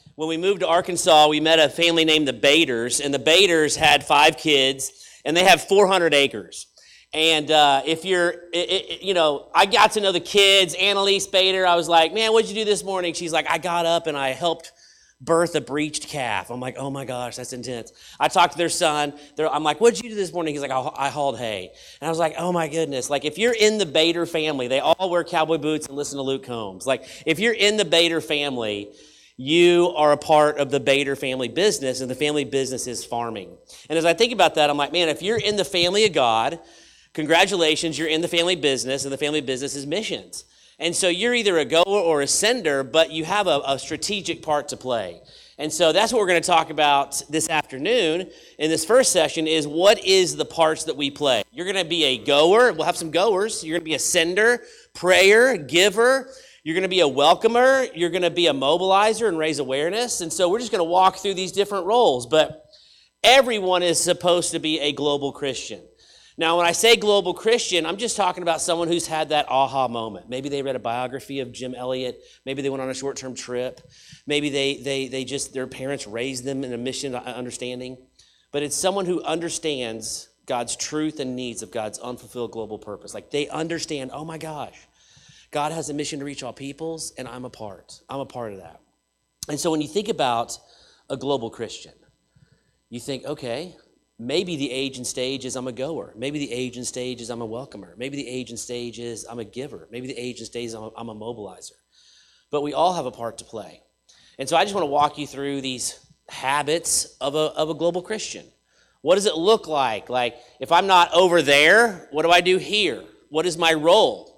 When we moved to Arkansas, we met a family named the Baders, and the Baders had 5 kids, and they have 400 acres. And if you're, I got to know the kids. Annalise Bader, I was like, man, what'd you do this morning? She's like, I got up and I helped birth a breached calf. I'm like, oh my gosh, that's intense. I talked to their son. I'm like, what'd you do this morning? He's like, I hauled hay. And I was like, oh my goodness. Like, if you're in the Bader family, they all wear cowboy boots and listen to Luke Combs. Like, if you're in the Bader family, you are a part of the Bader family business, and the family business is farming. And as I think about that, I'm like, man, if you're in the family of God, congratulations, you're in the family business, and the family business is missions. And so you're either a goer or a sender, but you have a strategic part to play. And so that's what we're going to talk about this afternoon in this first session is what is the parts that we play. You're going to be a goer. We'll have some goers. You're going to be a sender, prayer, giver. You're going to be a welcomer. You're going to be a mobilizer and raise awareness. And so we're just going to walk through these different roles. But everyone is supposed to be a global Christian. Now, when I say global Christian, I'm just talking about someone who's had that aha moment. Maybe they read a biography of Jim Elliot. Maybe they went on a short-term trip. Maybe they just, their parents raised them in a mission understanding. But it's someone who understands God's truth and needs of God's unfulfilled global purpose. Like, they understand, oh my gosh, God has a mission to reach all peoples, and I'm a part. I'm a part of that. And so when you think about a global Christian, you think, okay, maybe the age and stage is I'm a goer. Maybe the age and stage is I'm a welcomer. Maybe the age and stage is I'm a giver. Maybe the age and stage is I'm a mobilizer. But we all have a part to play. And so I just want to walk you through these habits of a global Christian. What does it look like? Like, if I'm not over there, what do I do here? What is my role?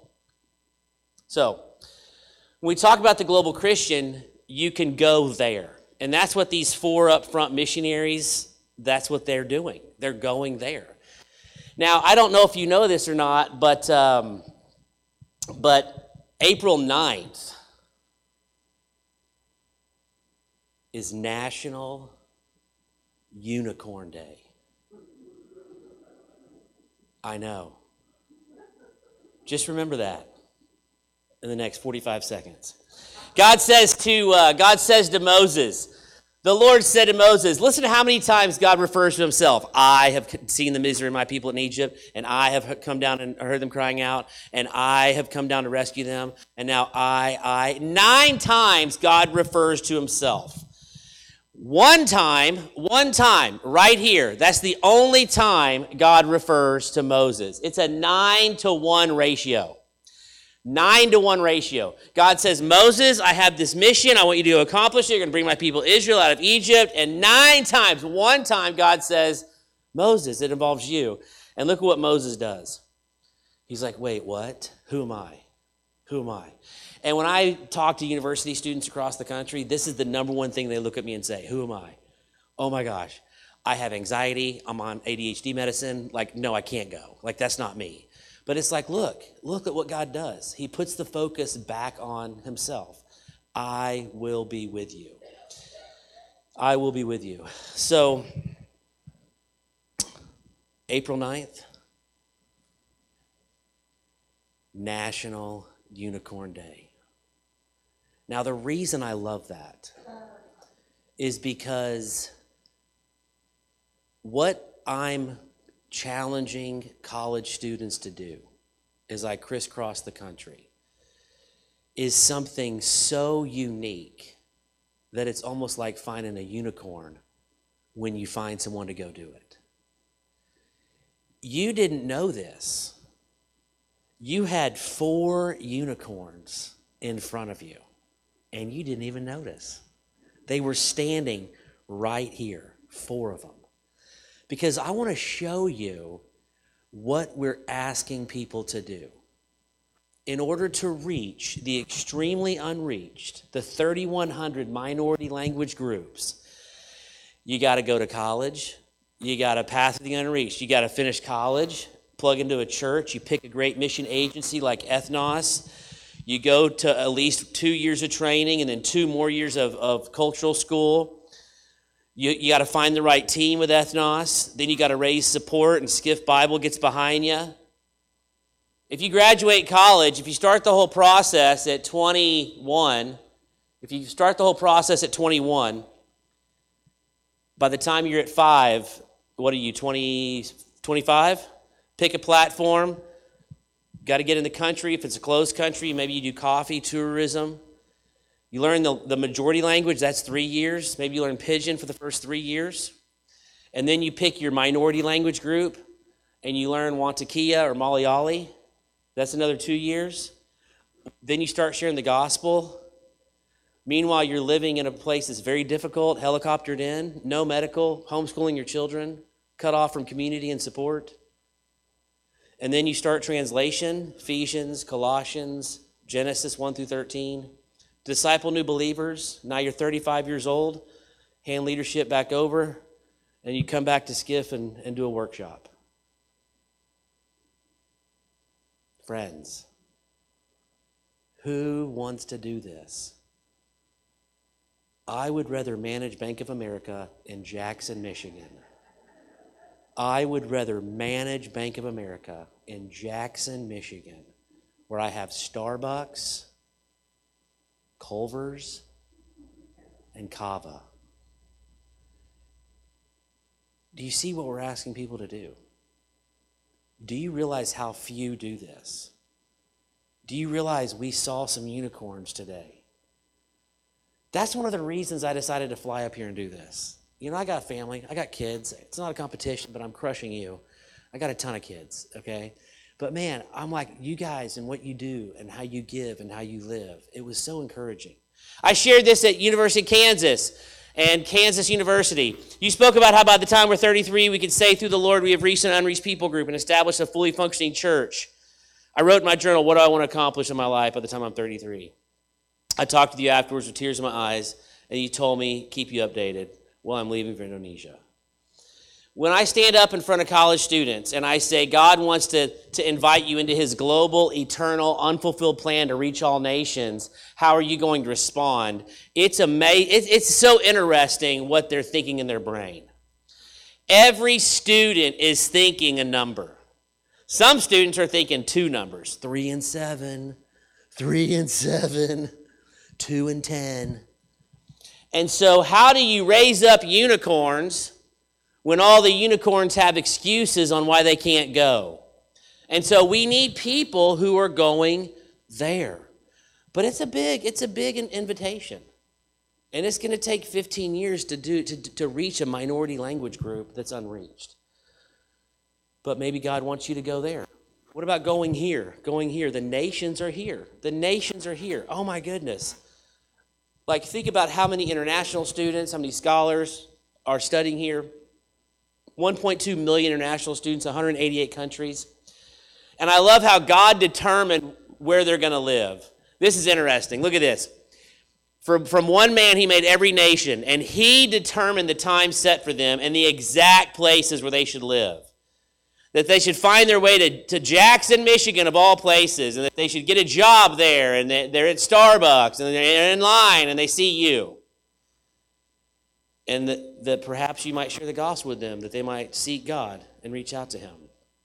So, when we talk about the global Christian, you can go there. And that's what these 4 up front missionaries, that's what they're doing. They're going there. Now, I don't know if you know this or not, but April 9th is National Unicorn Day. I know. Just remember that in the next 45 seconds. God says to Moses, the Lord said to Moses, listen to how many times God refers to himself. I have seen the misery of my people in Egypt, and I have come down and heard them crying out, and I have come down to rescue them, and now 9 times God refers to himself. One time, right here. That's the only time God refers to Moses. It's a 9-to-1 ratio. 9-to-1 ratio. God says, Moses, I have this mission. I want you to accomplish it. You're going to bring my people Israel out of Egypt. And 9 times, one time, God says, Moses, it involves you. And look at what Moses does. He's like, wait, what? Who am I? Who am I? And when I talk to university students across the country, this is the number one thing they look at me and say, who am I? Oh my gosh, I have anxiety. I'm on ADHD medicine. Like, no, I can't go. Like, that's not me. But it's like, look at what God does. He puts the focus back on himself. I will be with you. I will be with you. So, April 9th, National Unicorn Day. Now, the reason I love that is because what I'm challenging college students to do as I crisscross the country is something so unique that it's almost like finding a unicorn when you find someone to go do it. You didn't know this. You had 4 unicorns in front of you, and you didn't even notice. They were standing right here, 4 of them. Because I want to show you what we're asking people to do. In order to reach the extremely unreached, the 3,100 minority language groups, you got to go to college. You got to pass the unreached. You got to finish college, plug into a church. You pick a great mission agency like Ethnos. You go to at least 2 years of training and then 2 more years of cultural school. You got to find the right team with Ethnos. Then you got to raise support, and Skiff Bible gets behind you. If you graduate college, if you start the whole process at 21, If you start the whole process at 21, by the time you're at 5, what are you, 20, 25? Pick a platform. Got to get in the country. If it's a closed country, maybe you do coffee, tourism. You learn the majority language, that's 3 years. Maybe you learn Pidgin for the first 3 years. And then you pick your minority language group, and you learn Wantakia or Malayali. That's another 2 years. Then you start sharing the gospel. Meanwhile, you're living in a place that's very difficult, helicoptered in, no medical, homeschooling your children, cut off from community and support. And then you start translation, Ephesians, Colossians, Genesis 1 through 13. Disciple new believers. Now you're 35 years old. Hand leadership back over. And you come back to Skiff and do a workshop. Friends, who wants to do this? I would rather manage Bank of America in Jackson, Michigan. I would rather manage Bank of America in Jackson, Michigan, where I have Starbucks, Culver's, and Cava. Do you see what we're asking people to do? Do you realize how few do this? Do you realize we saw some unicorns today? That's one of the reasons I decided to fly up here and do this. You know, I got a family, I got kids. It's not a competition, but I'm crushing you. I got a ton of kids, okay? But man, I'm like, you guys and what you do and how you give and how you live, it was so encouraging. I shared this at University of Kansas and Kansas University. You spoke about how by the time we're 33, we could say through the Lord we have reached an unreached people group and established a fully functioning church. I wrote in my journal, what do I want to accomplish in my life by the time I'm 33? I talked with you afterwards with tears in my eyes, and you told me, keep you updated. Well, I'm leaving for Indonesia. When I stand up in front of college students and I say God wants to invite you into his global, eternal, unfulfilled plan to reach all nations, how are you going to respond? It's amazing. It's so interesting what they're thinking in their brain. Every student is thinking a number. Some students are thinking 2 numbers, 3 and 7, 3 and 7, 2 and 10. And so how do you raise up unicorns when all the unicorns have excuses on why they can't go? And so we need people who are going there. But it's a big invitation. And it's going to take 15 years to reach a minority language group that's unreached. But maybe God wants you to go there. What about going here? Going here. The nations are here. The nations are here. Oh my goodness. Like, think about how many international students, how many scholars are studying here. 1.2 million international students, 188 countries. And I love how God determined where they're going to live. This is interesting. Look at this. From one man, he made every nation, and he determined the time set for them and the exact places where they should live. That they should find their way to Jackson, Michigan, of all places, and that they should get a job there, and they're at Starbucks, and they're in line, and they see you. And that perhaps you might share the gospel with them, that they might seek God and reach out to him.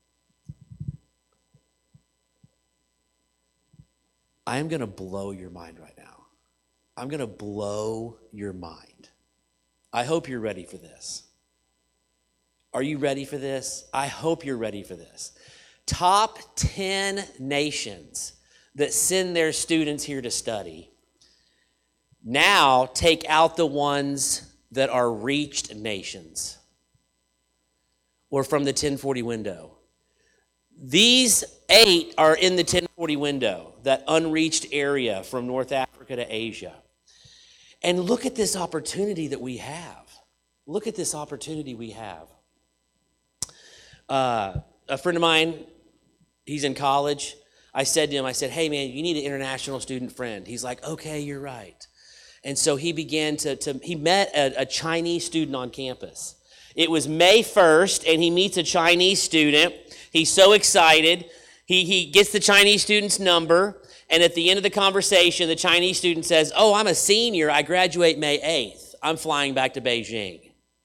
I am going to blow your mind right now. I'm going to blow your mind. I hope you're ready for this. Are you ready for this? I hope you're ready for this. Top 10 nations that send their students here to study. Now take out the ones that are reached nations or from the 1040 window. These 8 are in the 1040 window, that unreached area from North Africa to Asia. And look at this opportunity that we have. Look at this opportunity we have. A friend of mine, he's in college. I said to him, hey man, you need an international student friend. He's like, okay, you're right. And so he began he met a Chinese student on campus. It was May 1st, and he meets a Chinese student. He's so excited. He gets the Chinese student's number, and at the end of the conversation, the Chinese student says, oh, I'm a senior. I graduate May 8th. I'm flying back to Beijing.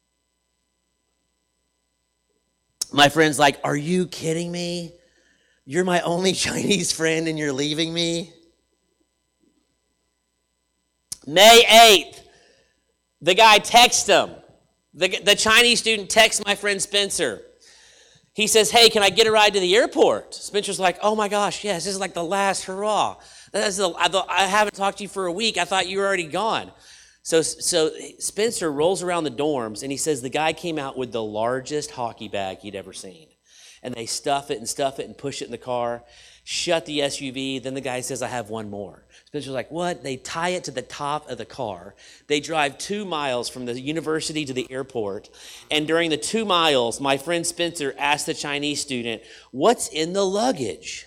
My friend's like, are you kidding me? You're my only Chinese friend and you're leaving me? May 8th, the guy texts him. The Chinese student texts my friend Spencer. He says, hey, can I get a ride to the airport? Spencer's like, oh my gosh, yes, this is like the last hurrah. I haven't talked to you for a week. I thought you were already gone. So Spencer rolls around the dorms, and he says the guy came out with the largest hockey bag he'd ever seen. And they stuff it and push it in the car, shut the SUV. Then the guy says, I have one more. Spencer's like, what? They tie it to the top of the car. They drive 2 miles from the university to the airport. And during the 2 miles, my friend Spencer asked the Chinese student, what's in the luggage?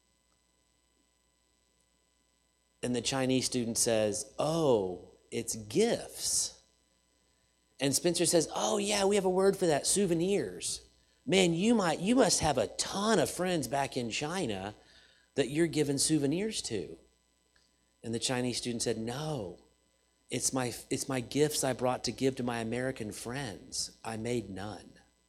And the Chinese student says, oh, it's gifts. And Spencer says, oh yeah, we have a word for that, souvenirs. Man, you must have a ton of friends back in China that you're giving souvenirs to. And the Chinese student said, no, it's my gifts I brought to give to my American friends. I made none.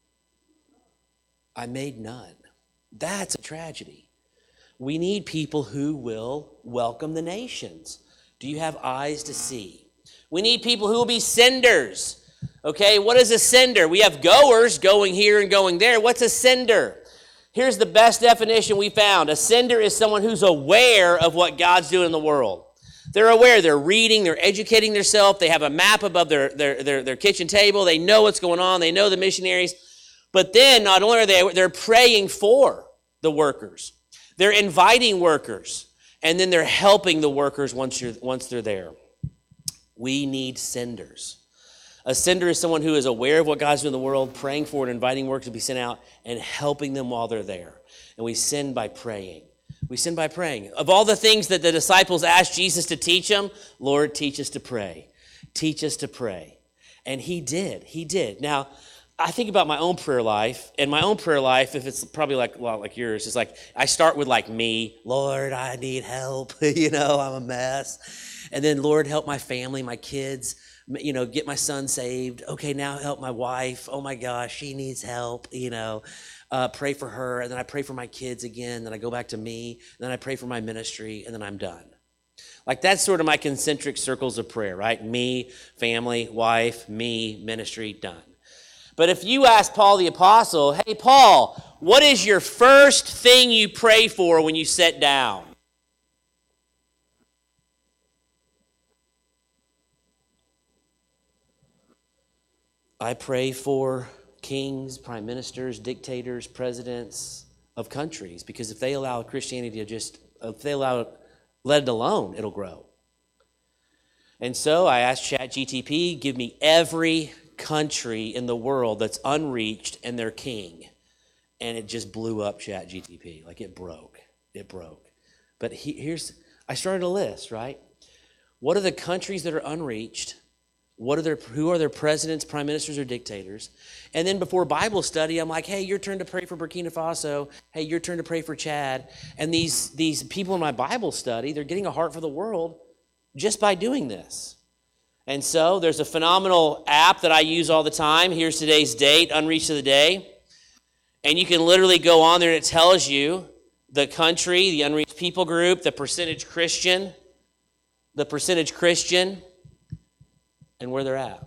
That's a tragedy. We need people who will welcome the nations. Do you have eyes to see? We need people who will be senders. Okay, what is a sender? We have goers going here and going there. What's a sender? Here's the best definition we found. A sender is someone who's aware of what God's doing in the world. They're aware. They're reading. They're educating themselves. They have a map above their kitchen table. They know what's going on. They know the missionaries. But then not only are they're praying for the workers. They're inviting workers. And then they're helping the workers once they're there. We need senders. A sender is someone who is aware of what God's doing in the world, praying for it, inviting workers to be sent out, and helping them while they're there. And we send by praying. Of all the things that the disciples asked Jesus to teach them, Lord, teach us to pray. Teach us to pray. And he did. Now, I think about my own prayer life, and my own prayer life, if it's probably like a lot like yours, it's like I start with like me. Lord, I need help. I'm a mess. And then, Lord, help my family, my kids, get my son saved. Okay, now help my wife. Oh my gosh, she needs help, pray for her. And then I pray for my kids again. Then I go back to me. And then I pray for my ministry, and then I'm done. Like that's sort of my concentric circles of prayer, right? Me, family, wife, me, ministry, done. But if you ask Paul the Apostle, hey, Paul, what is your first thing you pray for when you sit down? I pray for kings, prime ministers, dictators, presidents of countries, because if they allow Christianity to let it alone, it'll grow. And so I asked ChatGTP, give me every country in the world that's unreached and their king. And it just blew up ChatGTP. Like it broke. But I started a list, right? What are the countries that are unreached? Who are their presidents, prime ministers, or dictators? And then before Bible study, I'm like, hey, your turn to pray for Burkina Faso. Hey, your turn to pray for Chad. And these people in my Bible study, they're getting a heart for the world just by doing this. And so there's a phenomenal app that I use all the time. Here's today's date, Unreached of the Day. And you can literally go on there and it tells you the country, the unreached people group, the percentage Christian, and where they're at.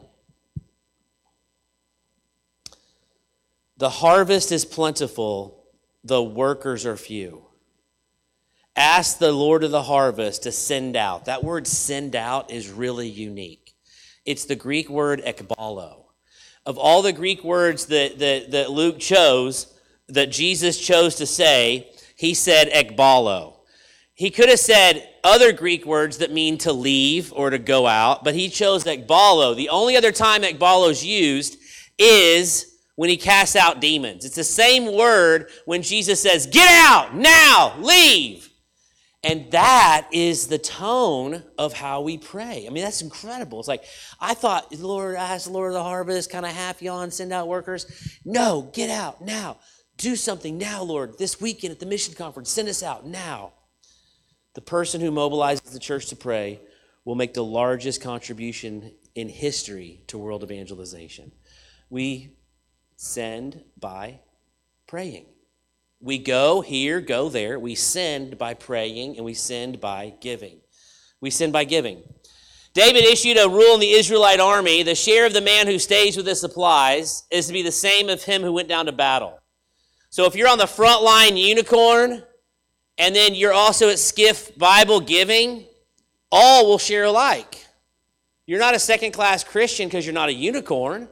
The harvest is plentiful, the workers are few. Ask the Lord of the harvest to send out. That word send out is really unique. It's the Greek word ekbalo. Of all the Greek words that Luke chose, that Jesus chose to say, he said ekbalo. He could have said other Greek words that mean to leave or to go out, but he chose ekbalo. The only other time ekbalo is used is when he casts out demons. It's the same word when Jesus says, get out, now, leave. And that is the tone of how we pray. I mean, that's incredible. It's like, I thought, Lord, ask the Lord of the harvest, kind of half yawn, send out workers. No, get out now. Do something now, Lord. This weekend at the mission conference, send us out now. The person who mobilizes the church to pray will make the largest contribution in history to world evangelization. We send by praying. We go here, go there. We send by praying, and we send by giving. We send by giving. David issued a rule in the Israelite army. The share of the man who stays with his supplies is to be the same of him who went down to battle. So if you're on the front line unicorn, and then you're also at Skiff Bible Giving, all will share alike. You're not a second-class Christian because you're not a unicorn.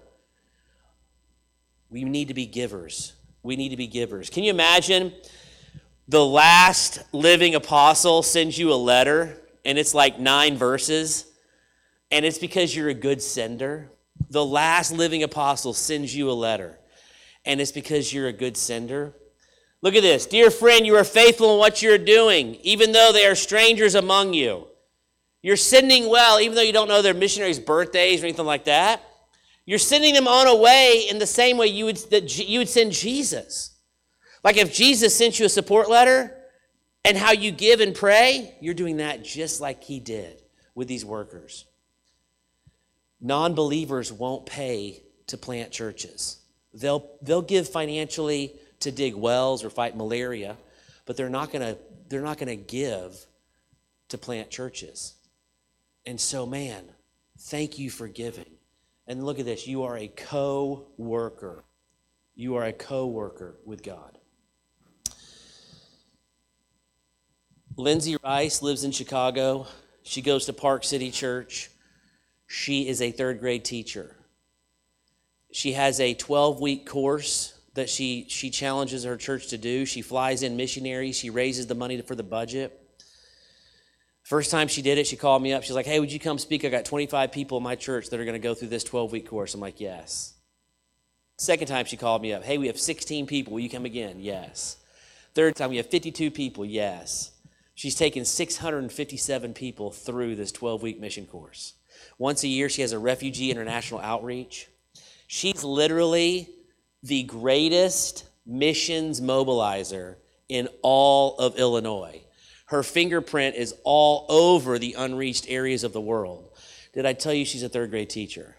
We need to be givers. We need to be givers. Can you imagine the last living apostle sends you a letter, and it's like 9 verses, and it's because you're a good sender? The last living apostle sends you a letter, and it's because you're a good sender. Look at this. Dear friend, you are faithful in what you're doing, even though they are strangers among you. You're sending well, even though you don't know their missionaries' birthdays or anything like that. You're sending them on a way in the same way you would send Jesus. Like if Jesus sent you a support letter and how you give and pray, you're doing that just like he did with these workers. Non-believers won't pay to plant churches. They'll give financially to dig wells or fight malaria, but they're not going to give to plant churches. And so, man, thank you for giving. And look at this. You are a co-worker. You are a co-worker with God. Lindsay Rice lives in Chicago. She goes to Park City Church. She is a 3rd grade teacher. She has a 12-week course that she challenges her church to do. She flies in missionaries. She raises the money for the budget. First time she did it, she called me up. She's like, hey, would you come speak? I got 25 people in my church that are going to go through this 12-week course. I'm like, yes. Second time she called me up. Hey, we have 16 people. Will you come again? Yes. Third time, we have 52 people. Yes. She's taken 657 people through this 12-week mission course. Once a year, she has a refugee international outreach. She's literally the greatest missions mobilizer in all of Illinois. Her fingerprint is all over the unreached areas of the world. Did I tell you she's a 3rd grade teacher?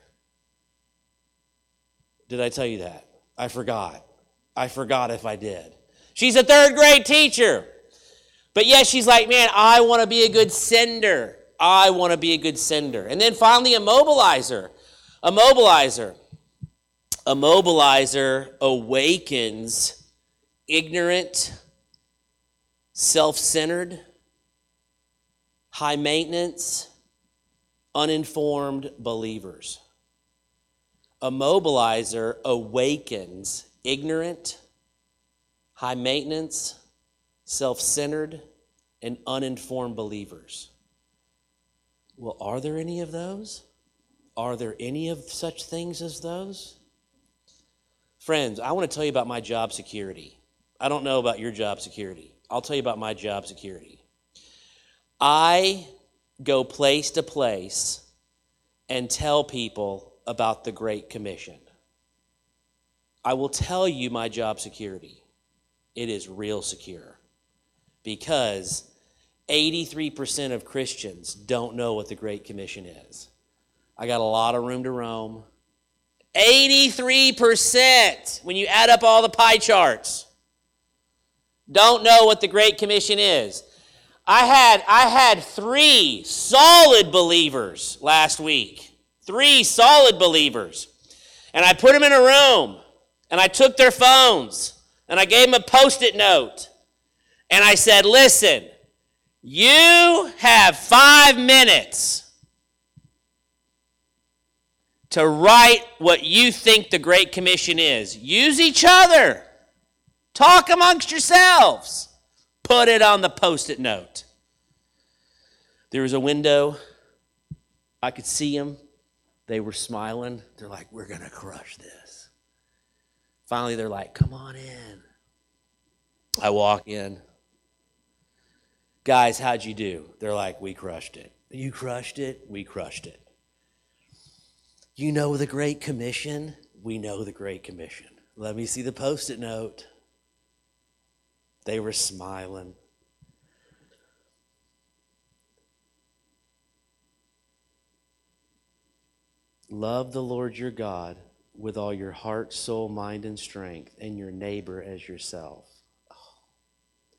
Did I tell you that? I forgot. I forgot if I did. She's a 3rd grade teacher. But yes, she's like, man, I want to be a good sender. I want to be a good sender. And then finally, a mobilizer. A mobilizer. A mobilizer awakens ignorant, self-centered, high-maintenance, uninformed believers. A mobilizer awakens ignorant, high-maintenance, self-centered, and uninformed believers. Well, are there any of those? Are there any of such things as those? Friends, I want to tell you about my job security. I don't know about your job security. I'll tell you about my job security. I go place to place and tell people about the Great Commission. I will tell you my job security. It is real secure because 83% of Christians don't know what the Great Commission is. I got a lot of room to roam. 83%, when you add up all the pie charts, don't know what the Great Commission is. I had 3 solid believers last week. 3 solid believers. And I put them in a room, and I took their phones, and I gave them a Post-it note. And I said, listen, you have 5 minutes to write what you think the Great Commission is. Use each other. Talk amongst yourselves. Put it on the Post-it note. There was a window. I could see them. They were smiling. They're like, we're going to crush this. Finally, they're like, come on in. I walk in. Guys, how'd you do? They're like, we crushed it. You crushed it? We crushed it. You know the Great Commission? We know the Great Commission. Let me see the Post-it note. They were smiling. Love the Lord your God with all your heart, soul, mind, and strength, and your neighbor as yourself. Oh,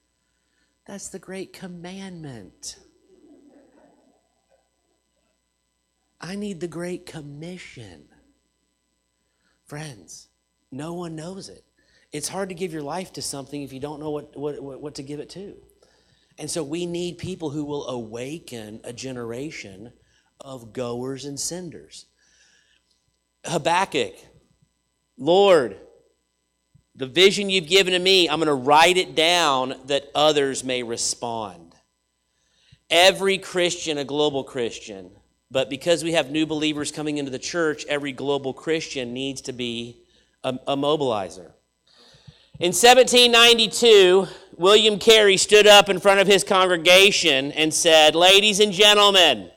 that's the great commandment. I need the Great Commission. Friends, no one knows it. It's hard to give your life to something if you don't know what to give it to. And so we need people who will awaken a generation of goers and senders. Habakkuk, Lord, the vision you've given to me, I'm going to write it down that others may respond. Every Christian, a global Christian, but because we have new believers coming into the church, every global Christian needs to be a mobilizer. In 1792, William Carey stood up in front of his congregation and said, "Ladies and gentlemen,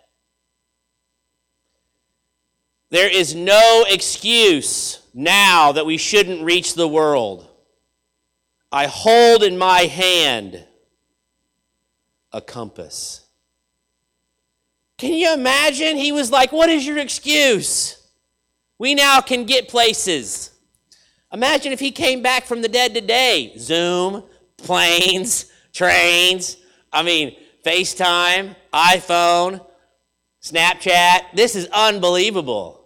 there is no excuse now that we shouldn't reach the world. I hold in my hand a compass." Can you imagine? He was like, what is your excuse? We now can get places. Imagine if he came back from the dead today. Zoom, planes, trains, FaceTime, iPhone, Snapchat. This is unbelievable.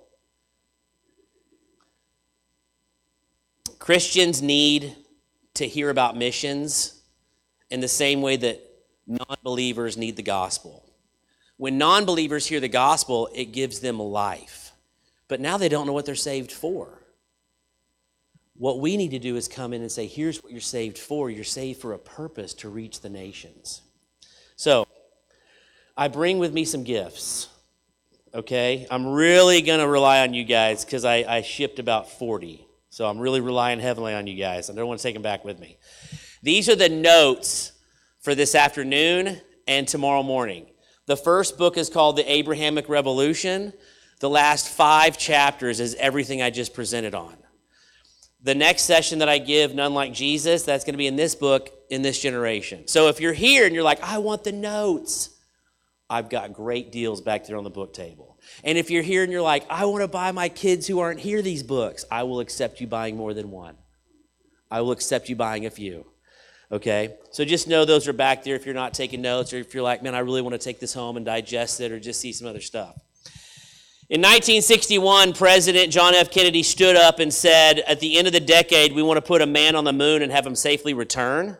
Christians need to hear about missions in the same way that non-believers need the gospel. When non-believers hear the gospel, it gives them life. But now they don't know what they're saved for. What we need to do is come in and say, here's what you're saved for. You're saved for a purpose to reach the nations. So, I bring with me some gifts, okay? I'm really going to rely on you guys because I shipped about 40. So I'm really relying heavily on you guys. I don't want to take them back with me. These are the notes for this afternoon and tomorrow morning. The first book is called The Abrahamic Revolution. The last 5 chapters is everything I just presented on. The next session that I give, None Like Jesus, that's going to be in this book, In This Generation. So if you're here and you're like, I want the notes, I've got great deals back there on the book table. And if you're here and you're like, I want to buy my kids who aren't here these books, I will accept you buying more than one. I will accept you buying a few. Okay? So just know those are back there if you're not taking notes or if you're like, man, I really want to take this home and digest it or just see some other stuff. In 1961, President John F. Kennedy stood up and said, at the end of the decade, we want to put a man on the moon and have him safely return.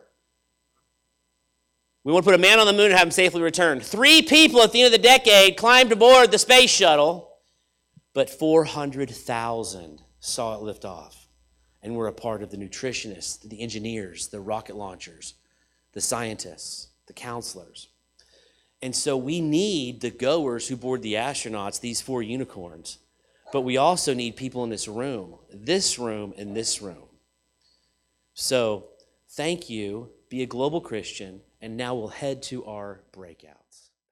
We want to put a man on the moon and have him safely return. 3 people at the end of the decade climbed aboard the space shuttle, but 400,000 saw it lift off and were a part of the nutritionists, the engineers, the rocket launchers, the scientists, the counselors. And so we need the goers who board the astronauts, these 4 unicorns. But we also need people in this room, and this room. So thank you. Be a global Christian. And now we'll head to our breakouts.